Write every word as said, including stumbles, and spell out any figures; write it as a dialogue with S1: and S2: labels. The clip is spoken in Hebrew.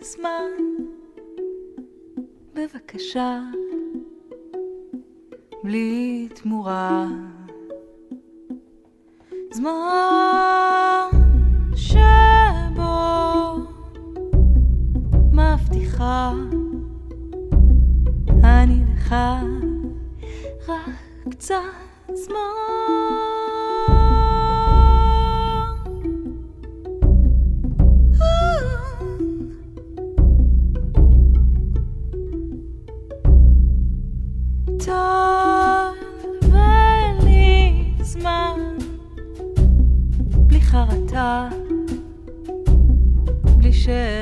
S1: זמן, בבקשה, בלי תמורה. זמן שבו מבטיחה אני לך רק קצת זמן. טוב ולי זמן בלי חרטה, בלי ש...